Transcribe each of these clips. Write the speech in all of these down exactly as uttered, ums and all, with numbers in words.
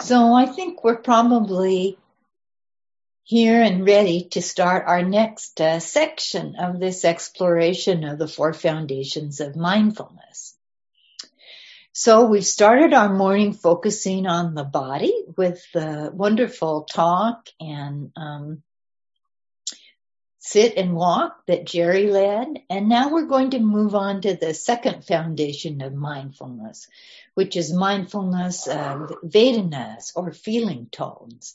So I think we're probably here and ready to start our next uh, section of this exploration of the four foundations of mindfulness. So we've started our morning focusing on the body with the wonderful talk and um, sit and walk that Jerry led. And now we're going to move on to the second foundation of mindfulness, which is mindfulness of Vedanas or feeling tones.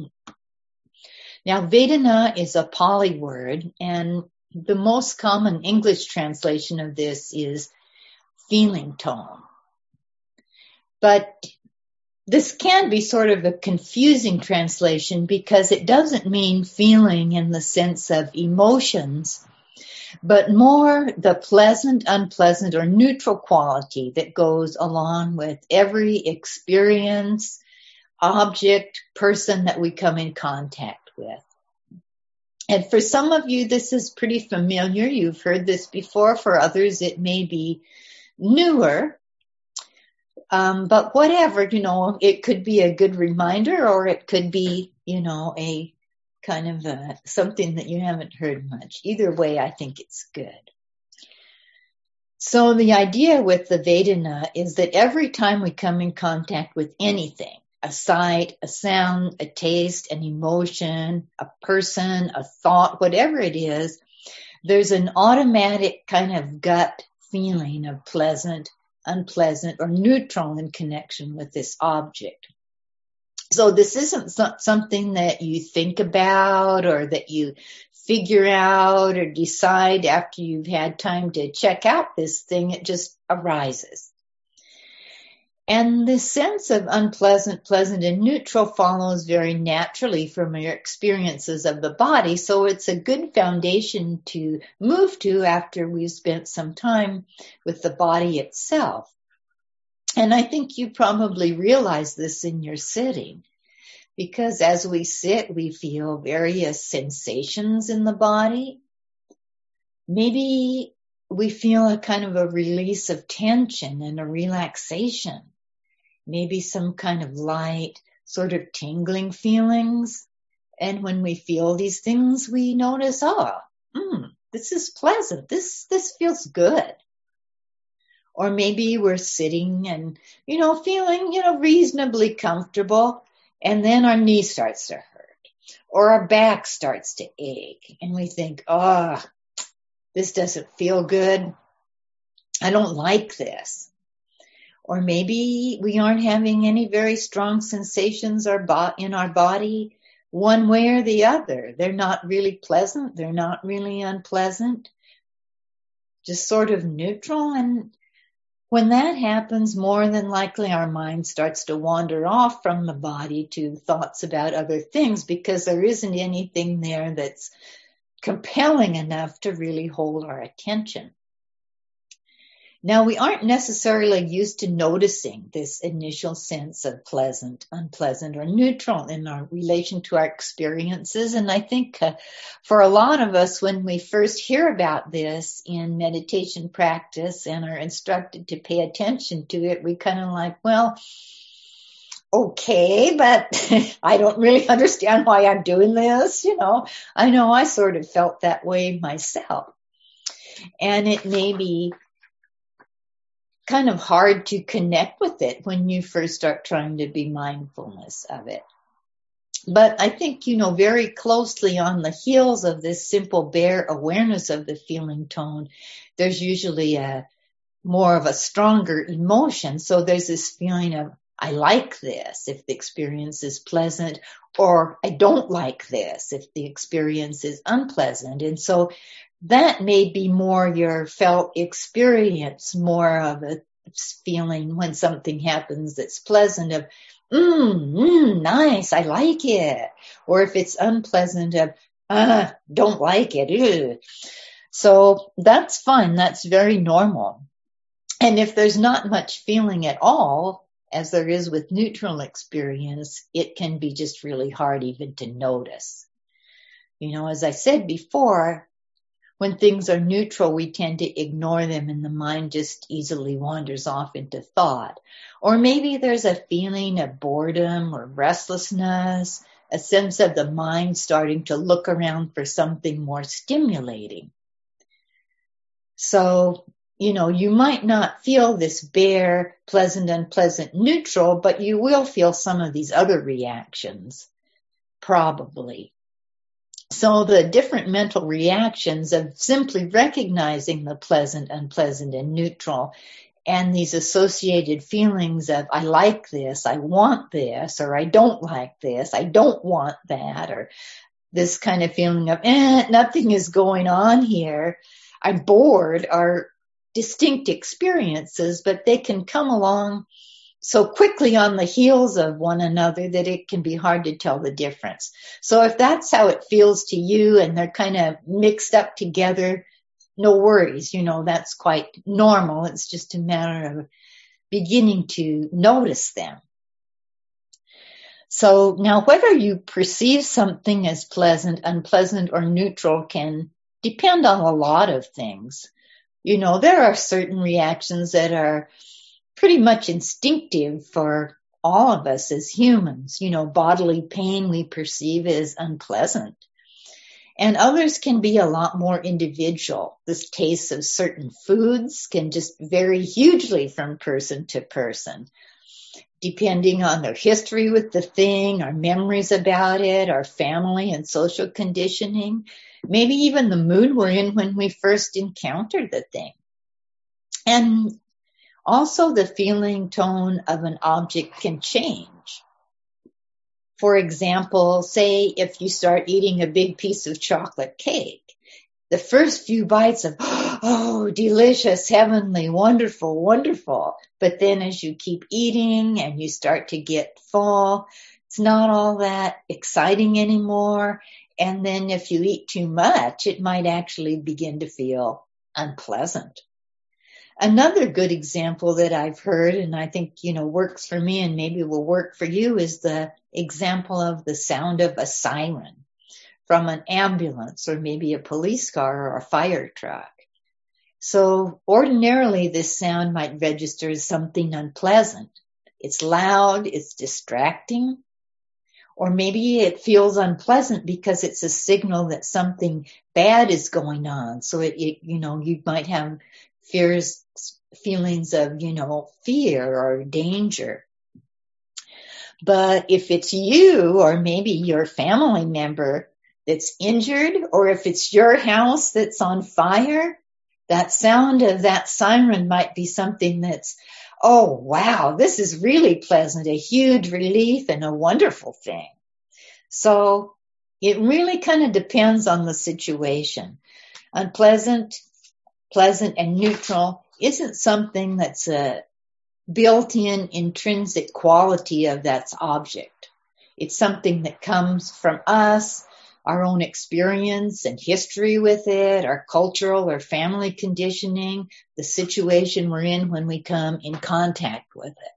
Now, Vedana is a Pali word, and the most common English translation of this is feeling tone. But this can be sort of a confusing translation because it doesn't mean feeling in the sense of emotions, but more the pleasant, unpleasant, or neutral quality that goes along with every experience, object, person that we come in contact with. And for some of you, this is pretty familiar. You've heard this before. For others, it may be newer. Um, but whatever, you know, it could be a good reminder, or it could be, you know, a kind of a, something that you haven't heard much. Either way, I think it's good. So the idea with the Vedana is that every time we come in contact with anything, a sight, a sound, a taste, an emotion, a person, a thought, whatever it is, there's an automatic kind of gut feeling of pleasant, unpleasant, or neutral in connection with this object. So this isn't something that you think about or that you figure out or decide after you've had time to check out this thing. It just arises. And the sense of unpleasant, pleasant, and neutral follows very naturally from your experiences of the body. So it's a good foundation to move to after we've spent some time with the body itself. And I think you probably realize this in your sitting, because as we sit, we feel various sensations in the body. Maybe we feel a kind of a release of tension and a relaxation. Maybe some kind of light, sort of tingling feelings. And when we feel these things, we notice, oh, hmm, this is pleasant. This, this feels good. Or maybe we're sitting and, you know, feeling, you know, reasonably comfortable. And then our knee starts to hurt. Or our back starts to ache. And we think, oh, this doesn't feel good. I don't like this. Or maybe we aren't having any very strong sensations in our body one way or the other. They're not really pleasant. They're not really unpleasant. Just sort of neutral. And when that happens, more than likely our mind starts to wander off from the body to thoughts about other things because there isn't anything there that's compelling enough to really hold our attention. Now, we aren't necessarily used to noticing this initial sense of pleasant, unpleasant, or neutral in our relation to our experiences. And I think uh, for a lot of us, when we first hear about this in meditation practice and are instructed to pay attention to it, we kind of like, well, okay, but I don't really understand why I'm doing this. You know, I know I sort of felt that way myself. And it may be kind of hard to connect with it when you first start trying to be mindfulness of it. But I think, you know, very closely on the heels of this simple bare awareness of the feeling tone, there's usually a more of a stronger emotion. So there's this feeling of, I like this if the experience is pleasant, or I don't like this if the experience is unpleasant. And so that may be more your felt experience, more of a feeling when something happens that's pleasant of, mm, mm, nice, I like it. Or if it's unpleasant of, ah, don't like it. Ew. So that's fine. That's very normal. And if there's not much feeling at all, as there is with neutral experience, it can be just really hard even to notice. You know, as I said before, When things are neutral, we tend to ignore them and the mind just easily wanders off into thought. Or maybe there's a feeling of boredom or restlessness, a sense of the mind starting to look around for something more stimulating. So, you know, you might not feel this bare, pleasant, unpleasant, neutral, but you will feel some of these other reactions, probably. So the different mental reactions of simply recognizing the pleasant, unpleasant, and neutral, and these associated feelings of, I like this, I want this, or I don't like this, I don't want that, or this kind of feeling of, eh, nothing is going on here, I'm bored, are distinct experiences, but they can come along so quickly on the heels of one another that it can be hard to tell the difference. So if that's how it feels to you and they're kind of mixed up together, no worries. You know, that's quite normal. It's just a matter of beginning to notice them. So now whether you perceive something as pleasant, unpleasant, or neutral can depend on a lot of things. You know, there are certain reactions that are pretty much instinctive for all of us as humans. You know, bodily pain we perceive as unpleasant. And others can be a lot more individual. The tastes of certain foods can just vary hugely from person to person, depending on their history with the thing, our memories about it, our family and social conditioning, maybe even the mood we're in when we first encountered the thing. And also, the feeling tone of an object can change. For example, say if you start eating a big piece of chocolate cake, the first few bites of, oh, delicious, heavenly, wonderful, wonderful. But then as you keep eating and you start to get full, it's not all that exciting anymore. And then if you eat too much, it might actually begin to feel unpleasant. Another good example that I've heard, and I think, you know, works for me and maybe will work for you, is the example of the sound of a siren from an ambulance or maybe a police car or a fire truck. So ordinarily this sound might register as something unpleasant. It's loud, it's distracting, or maybe it feels unpleasant because it's a signal that something bad is going on. So it, it you know, you might have fears, feelings of, you know, fear or danger. But if it's you or maybe your family member that's injured, or if it's your house that's on fire, that sound of that siren might be something that's, oh, wow, this is really pleasant, a huge relief and a wonderful thing. So it really kind of depends on the situation. Unpleasant, pleasant, and neutral isn't something that's a built-in intrinsic quality of that object. It's something that comes from us, our own experience and history with it, our cultural or family conditioning, the situation we're in when we come in contact with it.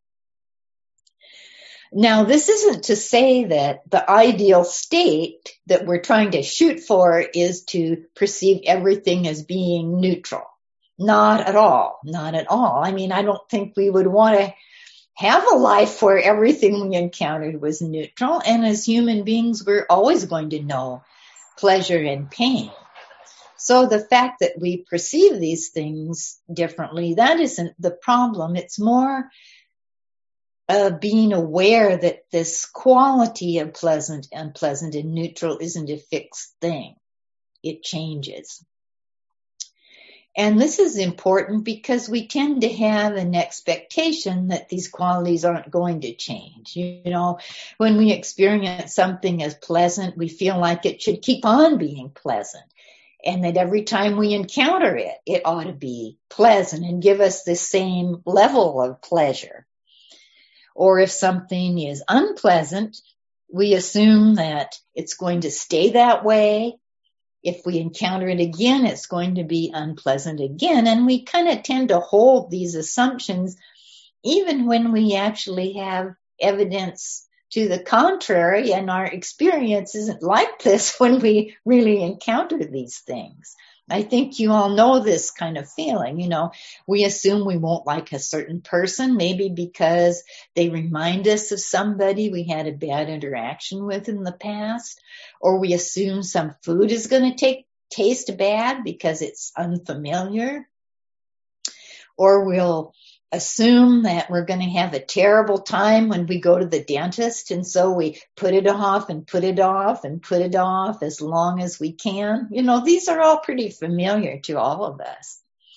Now, this isn't to say that the ideal state that we're trying to shoot for is to perceive everything as being neutral. Not at all. Not at all. I mean, I don't think we would want to have a life where everything we encountered was neutral. And as human beings, we're always going to know pleasure and pain. So the fact that we perceive these things differently, that isn't the problem. It's more uh, being aware that this quality of pleasant, unpleasant, and neutral isn't a fixed thing. It changes. And this is important because we tend to have an expectation that these qualities aren't going to change. You know, when we experience something as pleasant, we feel like it should keep on being pleasant. And that every time we encounter it, it ought to be pleasant and give us the same level of pleasure. Or if something is unpleasant, we assume that it's going to stay that way. If we encounter it again, it's going to be unpleasant again. And we kind of tend to hold these assumptions even when we actually have evidence to the contrary, and our experience isn't like this when we really encounter these things. I think you all know this kind of feeling. You know, we assume we won't like a certain person, maybe because they remind us of somebody we had a bad interaction with in the past, or we assume some food is going to take taste bad because it's unfamiliar, or we'll assume that we're going to have a terrible time when we go to the dentist, and so we put it off and put it off and put it off as long as we can. You know, these are all pretty familiar to all of us.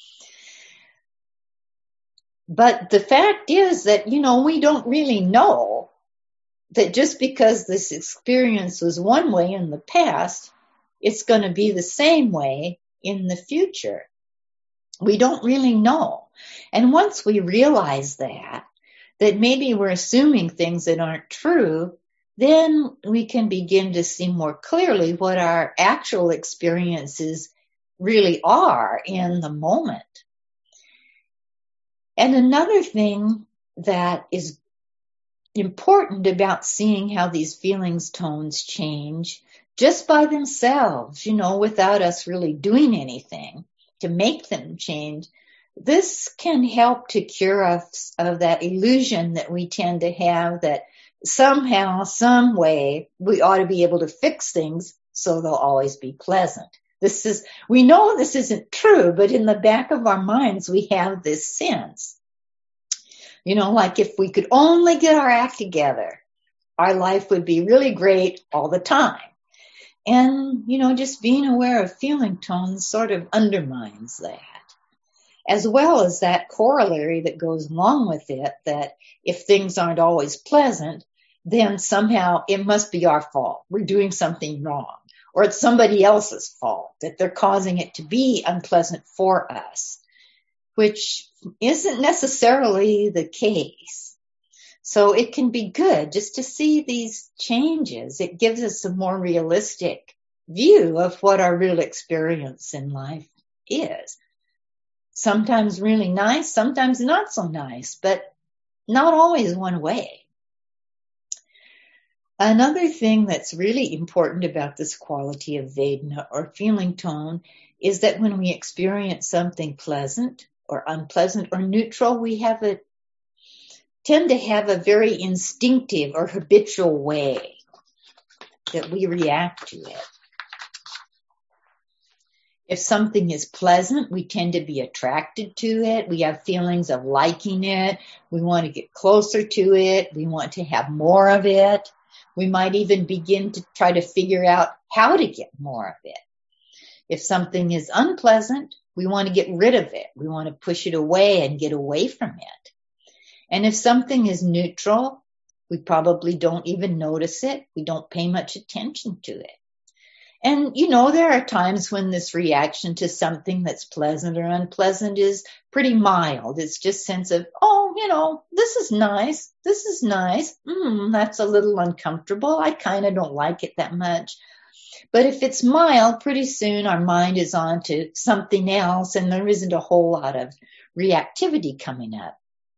But the fact is that, you know, we don't really know that just because this experience was one way in the past, it's going to be the same way in the future. We don't really know. And once we realize that, that maybe we're assuming things that aren't true, then we can begin to see more clearly what our actual experiences really are in the moment. And another thing that is important about seeing how these feelings tones change just by themselves, you know, without us really doing anything to make them change, this can help to cure us of that illusion that we tend to have that somehow, some way, we ought to be able to fix things so they'll always be pleasant. This is, we know this isn't true, but in the back of our minds, we have this sense. You know, like if we could only get our act together, our life would be really great all the time. And, you know, just being aware of feeling tones sort of undermines that, as well as that corollary that goes along with it, that if things aren't always pleasant, then somehow it must be our fault. We're doing something wrong, or it's somebody else's fault, that they're causing it to be unpleasant for us, which isn't necessarily the case. So it can be good just to see these changes. It gives us a more realistic view of what our real experience in life is. Sometimes really nice, sometimes not so nice, but not always one way. Another thing that's really important about this quality of Vedana or feeling tone is that when we experience something pleasant or unpleasant or neutral, we have a tend to have a very instinctive or habitual way that we react to it. If something is pleasant, we tend to be attracted to it. We have feelings of liking it. We want to get closer to it. We want to have more of it. We might even begin to try to figure out how to get more of it. If something is unpleasant, we want to get rid of it. We want to push it away and get away from it. And if something is neutral, we probably don't even notice it. We don't pay much attention to it. And, you know, there are times when this reaction to something that's pleasant or unpleasant is pretty mild. It's just sense of, oh, you know, this is nice. This is nice. Mm, that's a little uncomfortable. I kind of don't like it that much. But if it's mild, pretty soon our mind is on to something else and there isn't a whole lot of reactivity coming up.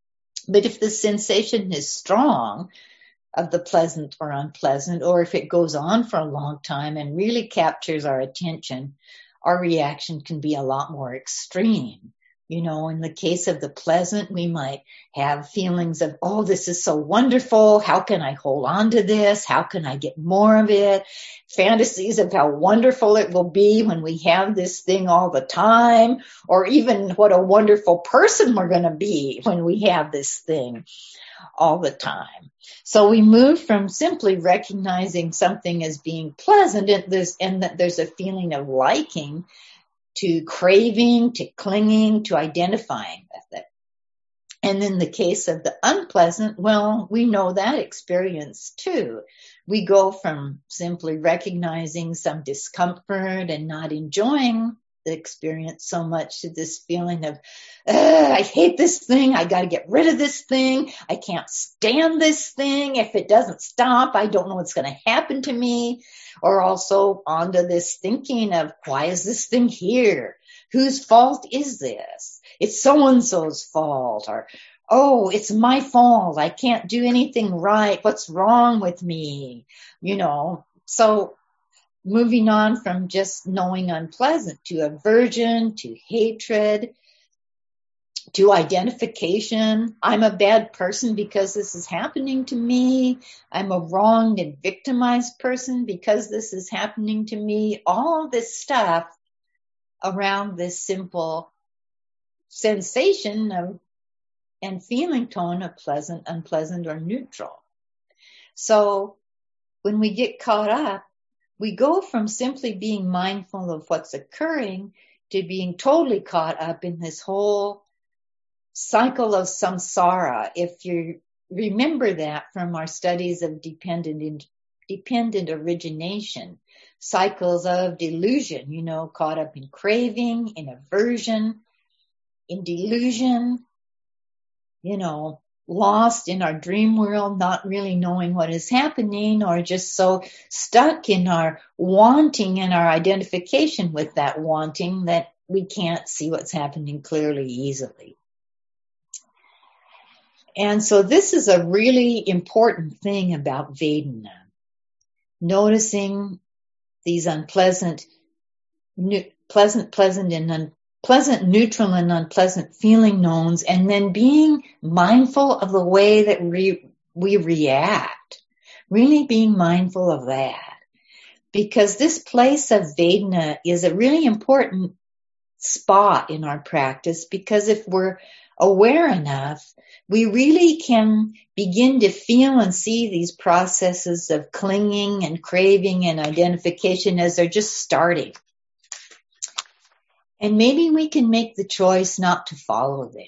But if the sensation is strong of the pleasant or unpleasant, or if it goes on for a long time and really captures our attention, our reaction can be a lot more extreme. You know, in the case of the pleasant, we might have feelings of, oh, this is so wonderful. How can I hold on to this? How can I get more of it? Fantasies of how wonderful it will be when we have this thing all the time, or even what a wonderful person we're going to be when we have this thing all the time. So we move from simply recognizing something as being pleasant and, there's, and that there's a feeling of liking to craving, to clinging, to identifying with it. And in the case of the unpleasant, well, we know that experience too. We go from simply recognizing some discomfort and not enjoying the experience so much to this feeling of, I hate this thing. I got to get rid of this thing. I can't stand this thing. If it doesn't stop, I don't know what's going to happen to me. Or also onto this thinking of, why is this thing here? Whose fault is this? It's so-and-so's fault. Or, oh, it's my fault. I can't do anything right. What's wrong with me? You know, so moving on from just knowing unpleasant to aversion, to hatred, to identification. I'm a bad person because this is happening to me. I'm a wronged and victimized person because this is happening to me. All this stuff around this simple sensation of and feeling tone of pleasant, unpleasant, or neutral. So when we get caught up, we go from simply being mindful of what's occurring to being totally caught up in this whole cycle of samsara. If you remember that from our studies of dependent, dependent origination, cycles of delusion, you know, caught up in craving, in aversion, in delusion, you know, lost in our dream world, not really knowing what is happening, or just so stuck in our wanting and our identification with that wanting that we can't see what's happening clearly, easily. And so this is a really important thing about Vedana. Noticing these unpleasant, ne- pleasant, pleasant and unpleasant, neutral and unpleasant feeling knowns, and then being mindful of the way that we, we react. Really being mindful of that. Because this place of Vedana is a really important spot in our practice, because if we're aware enough, we really can begin to feel and see these processes of clinging and craving and identification as they're just starting. And maybe we can make the choice not to follow them.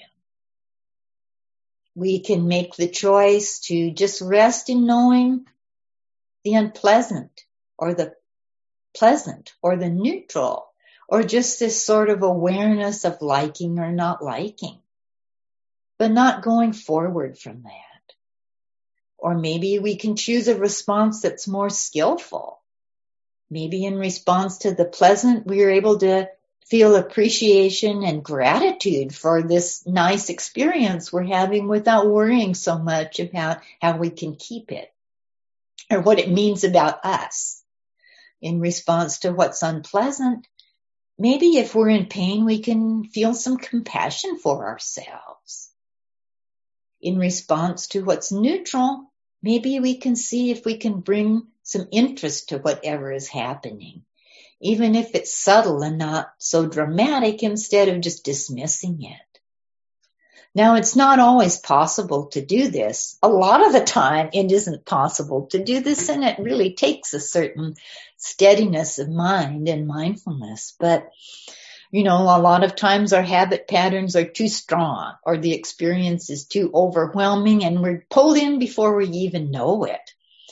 We can make the choice to just rest in knowing the unpleasant or the pleasant or the neutral, or just this sort of awareness of liking or not liking, but not going forward from that. Or maybe we can choose a response that's more skillful. Maybe in response to the pleasant, we are able to feel appreciation and gratitude for this nice experience we're having without worrying so much about how we can keep it or what it means about us. In response to what's unpleasant, maybe if we're in pain, we can feel some compassion for ourselves. In response to what's neutral, maybe we can see if we can bring some interest to whatever is happening, even if it's subtle and not so dramatic, instead of just dismissing it. Now, it's not always possible to do this. A lot of the time, it isn't possible to do this, and it really takes a certain steadiness of mind and mindfulness. But, you know, a lot of times our habit patterns are too strong, or the experience is too overwhelming, and we're pulled in before we even know it.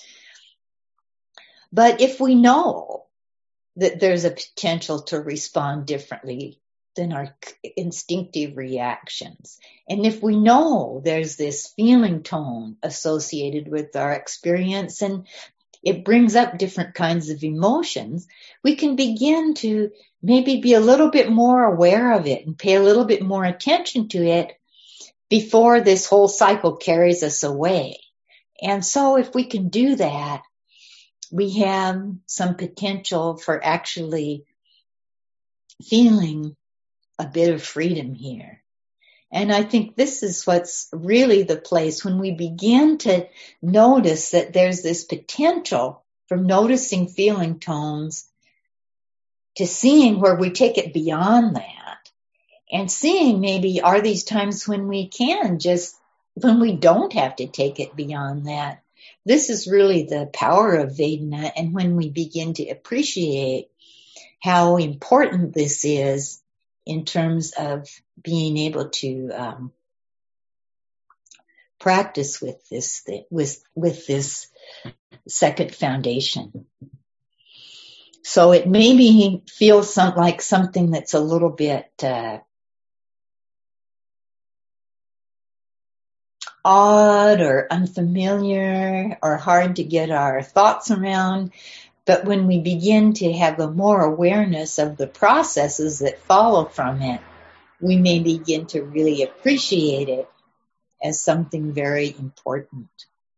But if we know that there's a potential to respond differently than our instinctive reactions, and if we know there's this feeling tone associated with our experience and it brings up different kinds of emotions, we can begin to maybe be a little bit more aware of it and pay a little bit more attention to it before this whole cycle carries us away. And so if we can do that, we have some potential for actually feeling a bit of freedom here. And I think this is what's really the place when we begin to notice that there's this potential from noticing feeling tones to seeing where we take it beyond that, and seeing maybe are these times when we can just, when we don't have to take it beyond that. This is really the power of Vedana, and when we begin to appreciate how important this is in terms of being able to um, practice with this th- with with this second foundation. So it maybe feels some, like something that's a little bit uh, odd or unfamiliar or hard to get our thoughts around. But when we begin to have a more awareness of the processes that follow from it, we may begin to really appreciate it as something very important.